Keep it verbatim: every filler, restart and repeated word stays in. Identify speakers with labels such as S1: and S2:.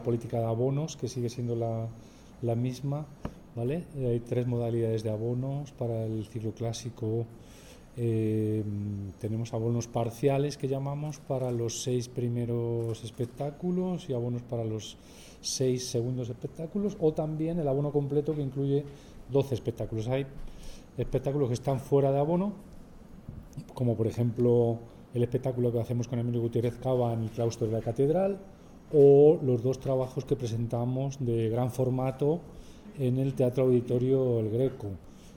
S1: política de abonos, que sigue siendo la, la misma, ¿vale? Hay tres modalidades de abonos para el ciclo clásico. Eh, tenemos abonos parciales que llamamos para los seis primeros espectáculos y abonos para los seis segundos espectáculos, o también el abono completo que incluye doce espectáculos. Hay espectáculos que están fuera de abono, como por ejemplo el espectáculo que hacemos con Emilio Gutiérrez Cava en el claustro de la catedral, o los dos trabajos que presentamos de gran formato en el Teatro Auditorio El Greco.